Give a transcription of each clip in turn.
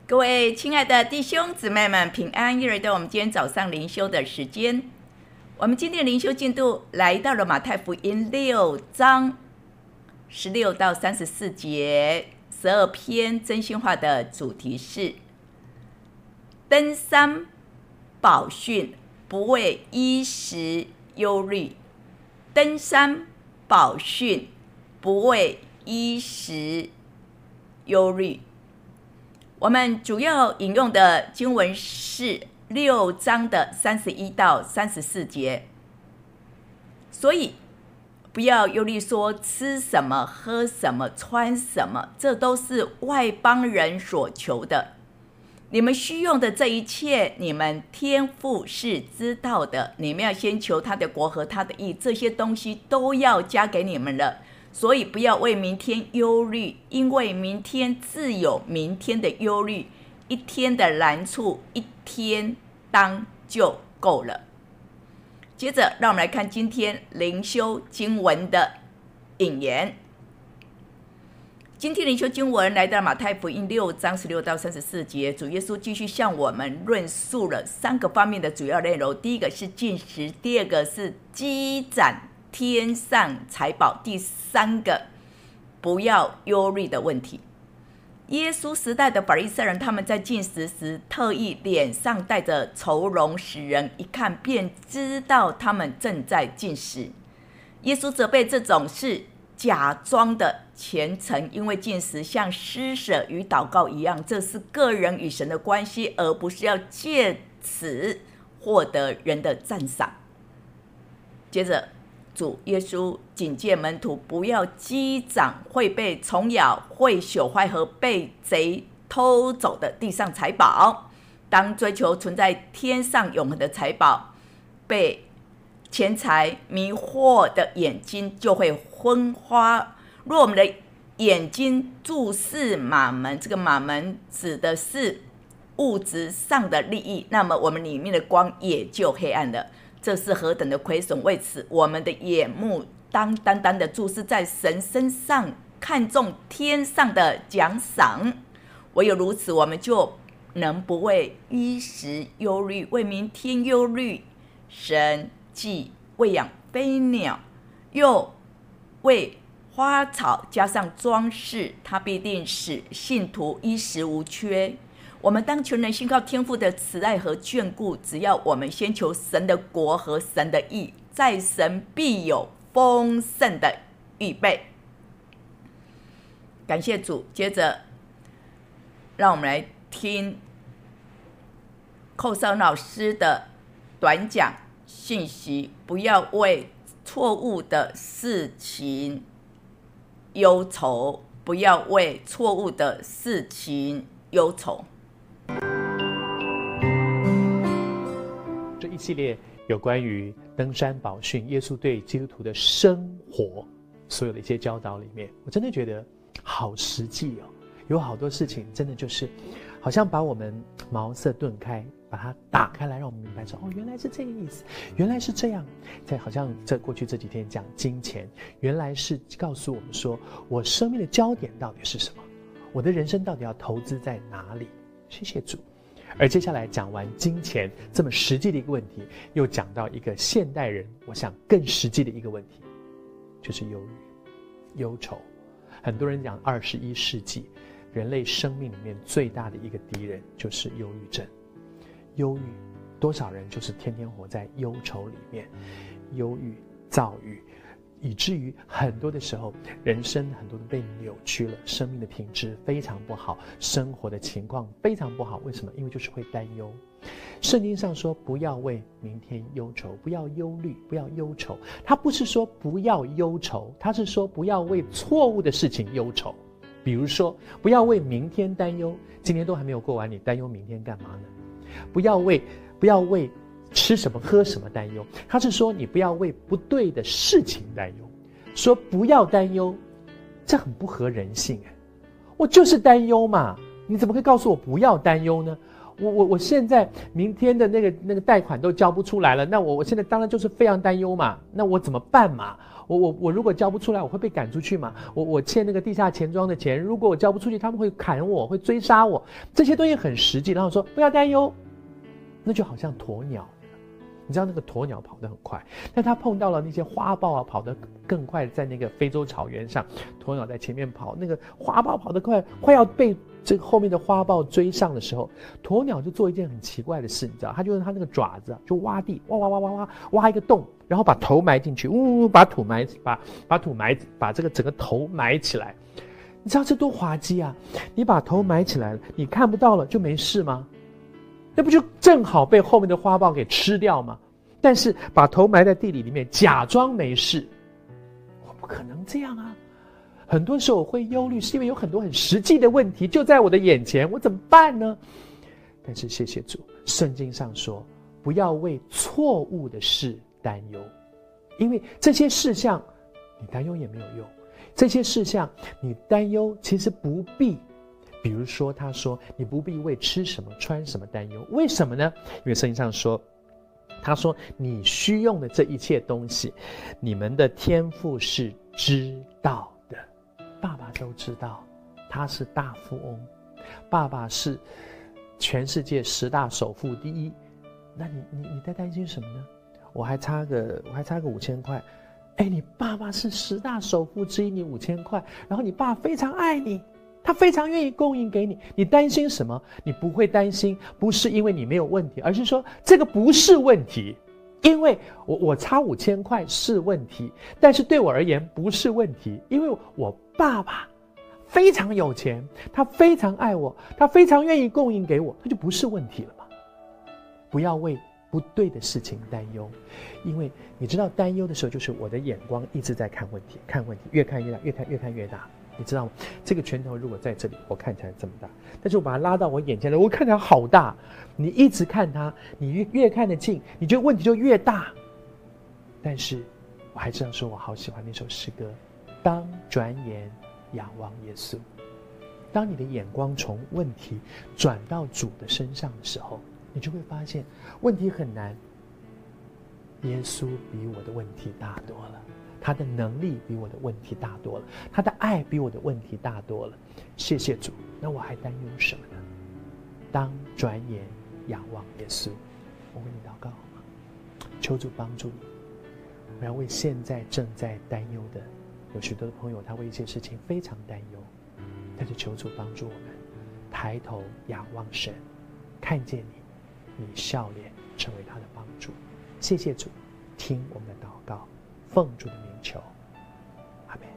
各位亲爱的弟兄姊妹们，平安！又来到我们今天早上灵修的时间。我们今天的灵修进度来到了马太福音6章16到34节，12篇真心话的主题是登山宝训，不为衣食忧虑。登山宝训，不为衣食忧虑。我们主要引用的经文是6章的31到34节，所以不要忧虑说吃什么、喝什么、穿什么，这都是外邦人所求的。你们需用的这一切，你们天父是知道的。你们要先求他的国和他的义，这些东西都要加给你们了。所以不要为明天忧虑，因为明天自有明天的忧虑，一天的难处一天当就够了。接着让我们来看今天灵修经文的引言。今天灵修经文来到马太福音6章16到34节，主耶稣继续向我们论述了3个方面的主要内容。第一个是禁食，第二个是积攒天上财宝，第3个不要忧虑的问题。耶稣时代的法利赛人，他们在禁食时特意脸上带着愁容，使人一看便知道他们正在禁食。耶稣责备这种是假装的虔诚，因为禁食像施舍与祷告一样，这是个人与神的关系，而不是要借此获得人的赞赏。接着主耶稣警戒门徒不要积攒会被虫咬、会朽坏和被贼偷走的地上财宝。当追求存在天上永恒的财宝被钱财迷惑的眼睛就会昏花。若我们的眼睛注视马门，这个马门指的是物质上的利益，那么我们里面的光也就黑暗了。这是何等的亏损！为此，我们的眼目当单单的注视在神身上，看重天上的奖赏。唯有如此，我们就能不为衣食忧虑，为明天忧虑。神既喂养飞鸟，又为花草加上装饰，他必定使信徒衣食无缺。我们当全人信靠天父的慈爱和眷顾，只要我们先求神的国和神的义，在神必有丰盛的预备。感谢主。接着让我们来听寇少老师的短讲信息，不要为错误的事情忧愁，不要为错误的事情忧愁。 这一系列有关于登山宝训，耶稣对基督徒的生活所有的一些教导里面，我真的觉得好实际哦。有好多事情真的就是好像把我们茅塞顿开，把它打开来，让我们明白说，哦，原来是这个意思，原来是这样。在好像过去这几天讲金钱，原来是告诉我们说，我生命的焦点到底是什么，我的人生到底要投资在哪里。谢谢主。而接下来讲完金钱这么实际的一个问题，又讲到一个现代人我想更实际的一个问题，就是忧虑、忧愁。很多人讲21世纪人类生命里面最大的一个敌人就是忧郁症。忧郁，多少人就是天天活在忧愁里面，忧郁、躁郁，以至于很多的时候人生很多都被扭曲了，生命的品质非常不好，生活的情况非常不好。为什么？因为就是会担忧。圣经上说不要为明天忧愁，不要忧虑，不要忧愁。他不是说不要忧愁，他是说不要为错误的事情忧愁。比如说不要为明天担忧，今天都还没有过完，你担忧明天干嘛呢？不要为吃什么喝什么担忧，他是说你不要为不对的事情担忧。说不要担忧，这很不合人性。我就是担忧嘛，你怎么会告诉我不要担忧呢？ 我现在明天的那个贷款都交不出来了，那我现在当然就是非常担忧嘛，那我怎么办嘛？我如果交不出来，我会被赶出去嘛？我欠那个地下钱庄的钱，如果我交不出去，他们会砍我，会追杀我，这些东西很实际。然后说不要担忧，那就好像鸵鸟，你知道那个鸵鸟跑得很快，但它碰到了那些花豹啊，跑得更快，在那个非洲草原上，鸵鸟在前面跑，那个花豹跑得快要被这个后面的花豹追上的时候，鸵鸟就做一件很奇怪的事，你知道，它就用它那个爪子就挖地，挖一个洞，然后把头埋进去，把土埋，把这个整个头埋起来。你知道这多滑稽啊！你把头埋起来了，你看不到了就没事吗？那不就正好被后面的花豹给吃掉吗？但是把头埋在地里面，假装没事，我不可能这样啊！很多时候我会忧虑，是因为有很多很实际的问题就在我的眼前，我怎么办呢？但是谢谢主，圣经上说，不要为错误的事担忧，因为这些事项你担忧也没有用，这些事项你担忧其实不必。比如说他说你不必为吃什么穿什么担忧，为什么呢？因为圣经上说，他说你需用的这一切东西，你们的天父是知道的，爸爸都知道，他是大富翁，爸爸是全世界10大首富第一，那你在担心什么呢？我还差个5000块，你爸爸是10大首富之一，你5000块，然后你爸非常爱你，他非常愿意供应给你，你担心什么？你不会担心，不是因为你没有问题，而是说这个不是问题，因为我差5000块是问题，但是对我而言不是问题，因为我爸爸非常有钱，他非常爱我，他非常愿意供应给我，那就不是问题了嘛。不要为不对的事情担忧，因为你知道担忧的时候，就是我的眼光一直在看问题，越看越大，越看越大。你知道吗？这个拳头如果在这里，我看起来这么大，但是我把它拉到我眼前来，我看起来好大。你一直看它，你越看得近，你觉得问题就越大。但是我还是要说，我好喜欢那首诗歌，当转眼仰望耶稣。当你的眼光从问题转到主的身上的时候，你就会发现问题很难，耶稣比我的问题大多了，他的能力比我的问题大多了，他的爱比我的问题大多了。谢谢主，那我还担忧什么呢？当转眼仰望耶稣。我为你祷告好吗？求主帮助你。我要为现在正在担忧的，有许多的朋友，他为一些事情非常担忧，但是求主帮助我们抬头仰望神，看见你笑脸成为他的帮助。谢谢主，听我们的祷告，奉主的名求，阿们。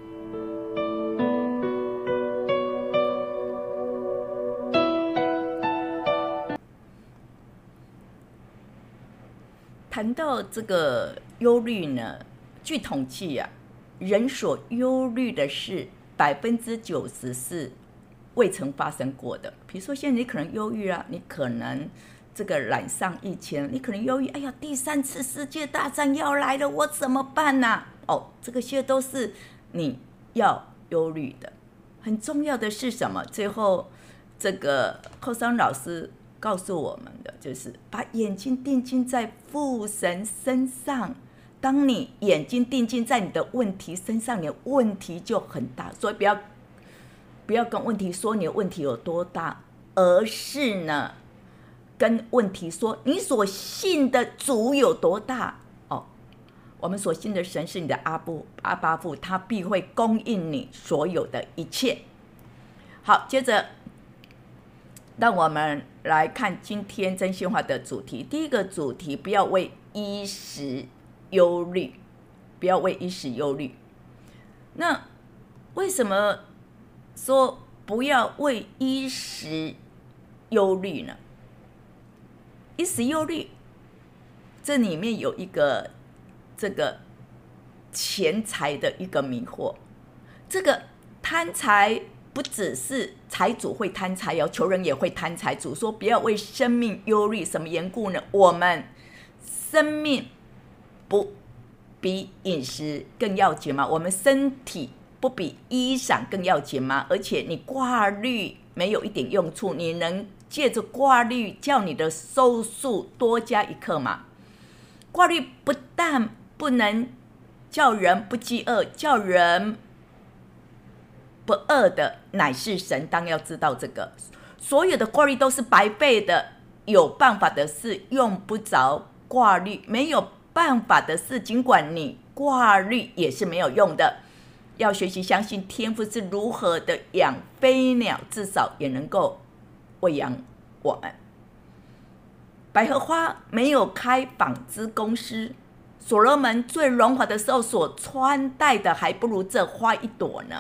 谈到这个忧虑呢，据统计啊，人所忧虑的事90%是未曾发生过的。比如说现在你可能忧郁啊，你可能这个染上疫情，你可能忧郁，哎呀，第3次世界大战要来了，我怎么办啊？这些都是你要忧虑的。很重要的是什么？最后这个寇桑老师告诉我们的就是把眼睛定睛在父神身上。当你眼睛定睛在你的问题身上，你的问题就很大。所以不要跟问题说你的问题有多大，而是呢跟问题说你所信的主有多大。我们所信的神是你的阿爸父，他必会供应你所有的一切。好，接着让我们来看今天真心话的主题。第一个主题，不要为衣食忧虑，不要为衣食忧虑。那为什么说不要为衣食忧虑呢？衣食忧虑这里面有一个这个钱财的一个迷惑。这个贪财不只是财主会贪财，穷人也会贪财。主说不要为生命忧虑，什么缘故呢？我们生命不比饮食更要紧吗？我们身体不比衣裳更要紧吗？而且你挂虑没有一点用处，你能借着挂虑叫你的收数多加一刻嘛。挂虑不但不能叫人不饥饿，叫人不饿的乃是神，当要知道这个。所有的挂虑都是白费的，有办法的事用不着挂虑，没有办法的事尽管你挂虑也是没有用的。要学习相信天父是如何的养飞鸟，至少也能够喂养我们。百合花没有开纺织公司，所罗门最荣华的时候所穿戴的还不如这花一朵呢。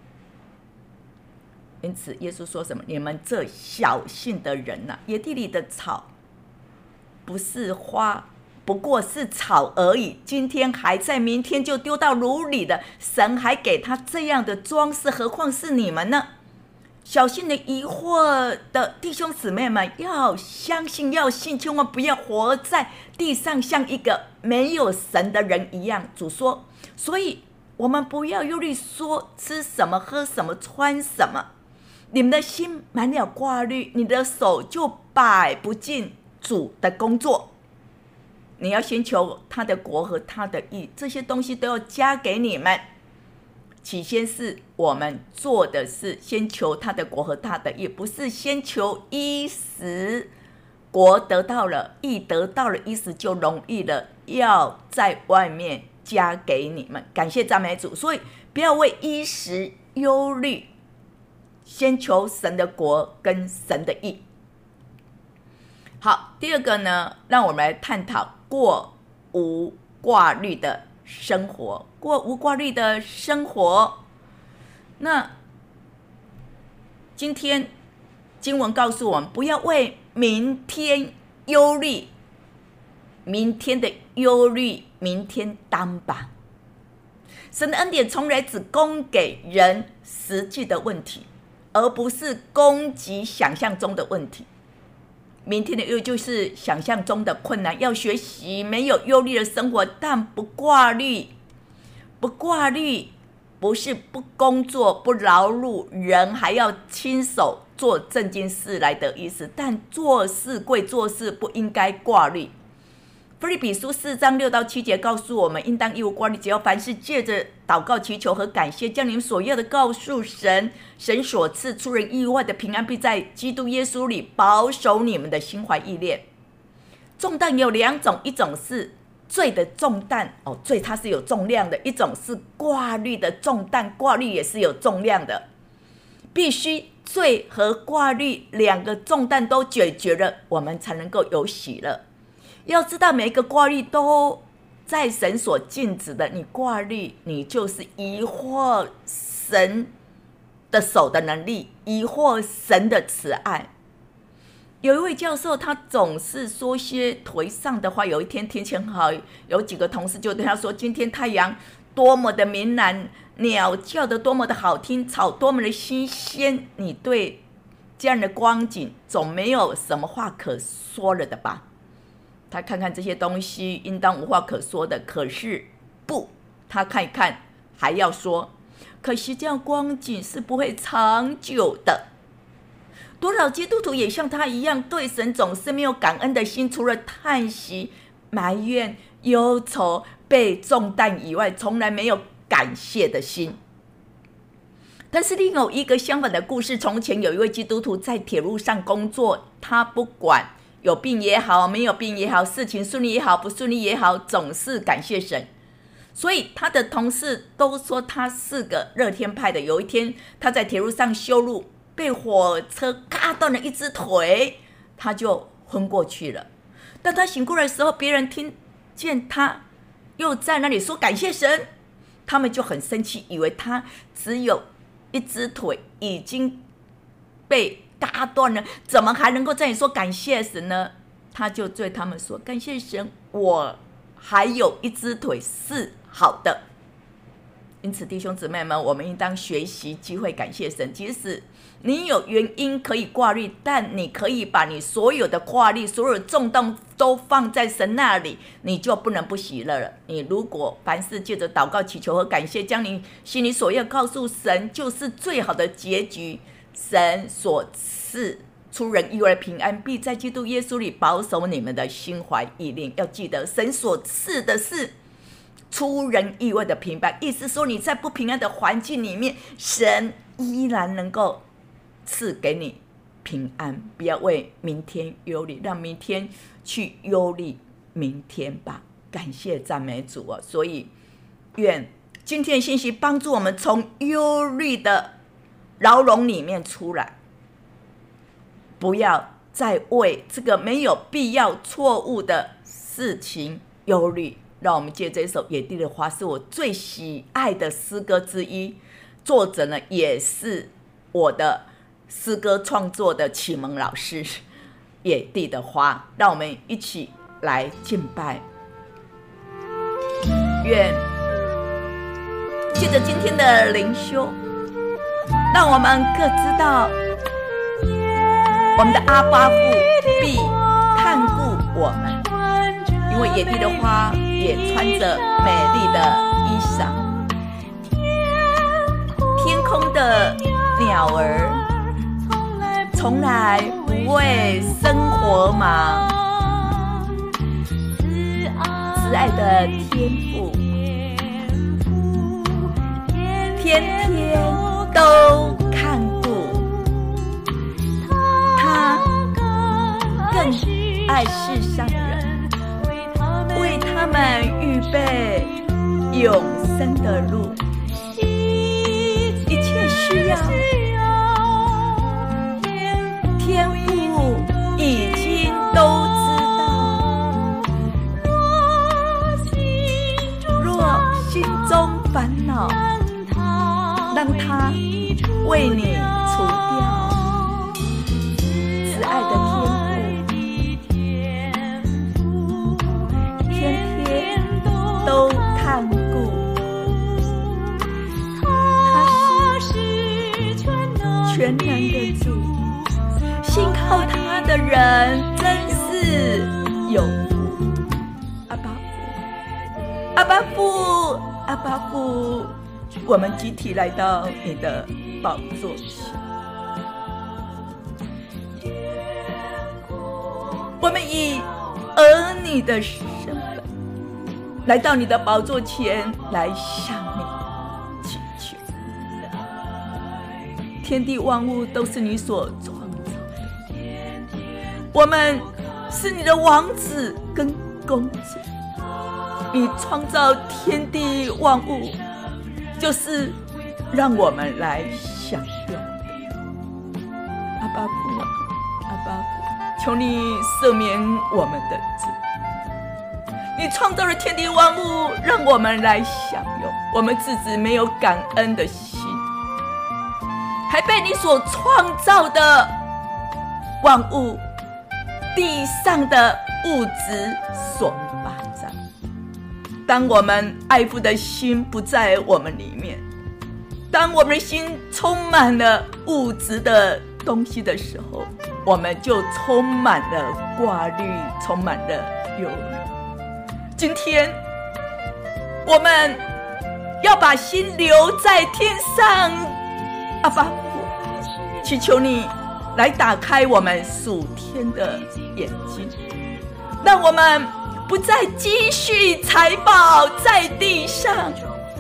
因此耶稣说什么？你们这小信的人啊，野地里的草不是花，不过是草而已，今天还在，明天就丢到炉里的。神还给他这样的装饰，何况是你们呢？小心的疑惑的弟兄姊妹们，要相信，要信，千万不要活在地上像一个没有神的人一样。主说，所以我们不要忧虑说吃什么喝什么穿什么，你们的心满了挂虑，你的手就摆不进主的工作。你要先求他的国和他的义，这些东西都要加给你们。起先是我们做的事，先求他的国和他的义，不是先求衣食。国得到了，义得到了，衣食就容易了，要在外面加给你们。感谢赞美主。所以不要为衣食忧虑，先求神的国跟神的义。好，第二个呢，让我们来探讨过无挂虑的生活。过无挂虑的生活，那今天经文告诉我们，不要为明天忧虑，明天的忧虑明天担吧。神的恩典从来只供给人实际的问题，而不是供给想象中的问题。明天的忧虑就是想象中的困难，要学习没有忧虑的生活，但不挂虑。不挂虑不是不工作不劳碌，人还要亲手做正经事来的意思，但做事归做事，不应该挂虑。腓立比书4章6到7节告诉我们，应当一无挂虑，只要凡事借着祷告祈求和感谢，将你们所要的告诉神，神所赐出人意外的平安，必在基督耶稣里保守你们的心怀意念。重担有两种，一种是罪的重担，罪它是有重量的，一种是挂虑的重担，挂虑也是有重量的。必须罪和挂虑两个重担都解决了，我们才能够有喜乐。要知道每一个挂虑都在神所禁止的，你挂虑，你就是疑惑神的手的能力，疑惑神的慈爱。有一位教授，他总是说些颓丧的话。有一天天气很好，有几个同事就对他说，今天太阳多么的明蓝，鸟叫得多么的好听，草多么的新鲜，你对这样的光景总没有什么话可说了的吧。他看看这些东西应当无话可说的，可是不，他看一看还要说，可惜这样光景是不会长久的。多少基督徒也像他一样，对神总是没有感恩的心，除了叹息、埋怨、忧愁、被重担以外，从来没有感谢的心。但是另有一个相反的故事，从前有一位基督徒在铁路上工作，他不管有病也好，没有病也好，事情顺利也好，不顺利也好，总是感谢神。所以他的同事都说他是个乐天派的。有一天他在铁路上修路，被火车嘎断了一只腿，他就昏过去了。当他醒过来的时候，别人听见他又在那里说感谢神，他们就很生气，以为他只有一只腿已经被嘎断了，怎么还能够在你说感谢神呢？他就对他们说，感谢神，我还有一只腿是好的。因此弟兄姊妹们，我们应当学习机会感谢神。即使你有原因可以挂虑，但你可以把你所有的挂虑、所有的重担都放在神那里，你就不能不喜乐了。你如果凡事借着祷告祈求和感谢，将你心里所要告诉神，就是最好的结局。神所赐出人意外的平安，必在基督耶稣里保守你们的心怀意念。要记得，神所赐的是出人意外的平安，意思说你在不平安的环境里面，神依然能够赐给你平安。不要为明天忧虑，让明天去忧虑明天吧。感谢赞美主啊！所以愿今天的信息帮助我们从忧虑的牢笼里面出来，不要再为这个没有必要错误的事情忧虑。让我们借这首野地的花，是我最喜爱的诗歌之一，作者呢也是我的诗歌创作的启蒙老师，野地的花。让我们一起来敬拜。愿借着今天的灵修，让我们各知道我们的阿爸父必看顾我们，因为野地的花也穿着美丽的衣裳，天空的鸟儿从来不为生活忙，慈爱的天父天天都看顾，他更爱世上人，为他们预备永生的路，一切需要天父已经都知道，若心中烦恼，让他为你除掉，慈爱的天父天天都看顾，他是全能的主，信靠他的人真是有福。阿爸父，阿爸父，阿爸父，我们集体来到你的宝座前，我们以儿女的身份来到你的宝座前，来向你祈求。天地万物都是你所创造的，我们是你的王子跟公主，你创造天地万物就是让我们来享用的。阿爸父啊，阿爸父，求你赦免我们的罪。你创造了天地万物，让我们来享用，我们自己没有感恩的心，还被你所创造的万物，地上的物质所霸占。当我们爱父的心不在我们里面，当我们的心充满了物质的东西的时候，我们就充满了挂虑，充满了忧虑。今天我们要把心留在天上，阿爸父，祈求你来打开我们属天的眼睛，让我们不再积蓄财宝在地上，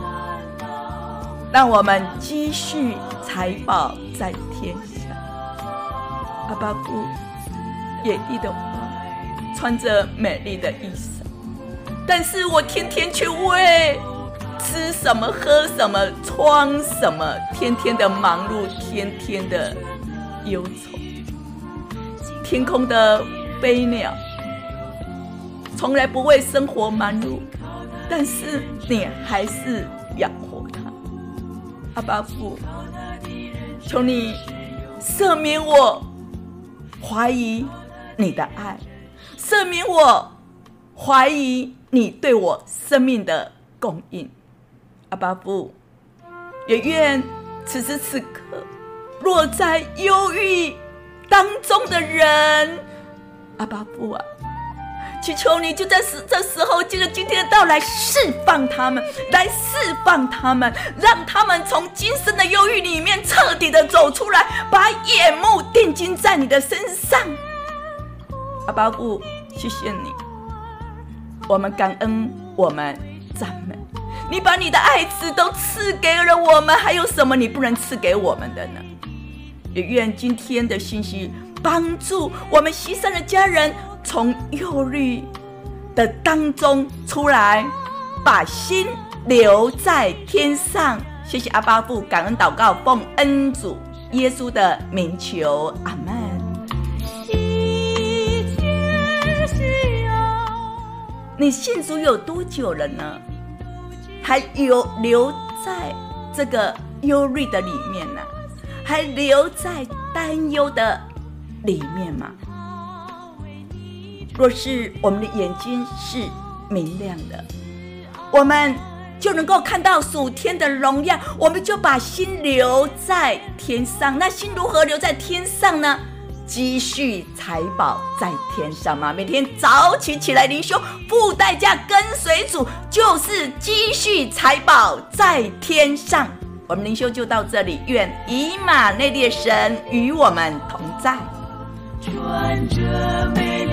让我们积蓄财宝在天上。阿爸父，野地的花穿着美丽的衣裳，但是我天天却为吃什么喝什么穿什么，天天的忙碌，天天的忧愁。天空的飞鸟从来不为生活忙碌，但是你还是养活它。阿爸父，求你赦免我怀疑你的爱，赦免我怀疑你对我生命的供应。阿爸父，也愿此时此刻落在忧郁当中的人，阿爸父啊， 祈求你就在这时候，借着今天的到来，释放他们，让他们从今生的忧郁里面彻底的走出来，把眼目定睛在你的身上。阿爸父，谢谢你，我们感恩，我们赞美你，把你的爱子都赐给了我们，还有什么你不能赐给我们的呢？也愿今天的信息帮助我们西山的家人从忧虑的当中出来，把心留在天上。谢谢阿爸父，感恩祷告，奉恩主耶稣的名求，阿们。你信主有多久了呢？还留在这个忧虑的里面呢？还留在担忧的里面吗？若是我们的眼睛是明亮的，我们就能够看到属天的荣耀，我们就把心留在天上。那心如何留在天上呢？积蓄财宝在天上吗？每天早起来灵修，付代价跟随主，就是积蓄财宝在天上。我们灵修就到这里，愿以马内利的神与我们同在。穿着美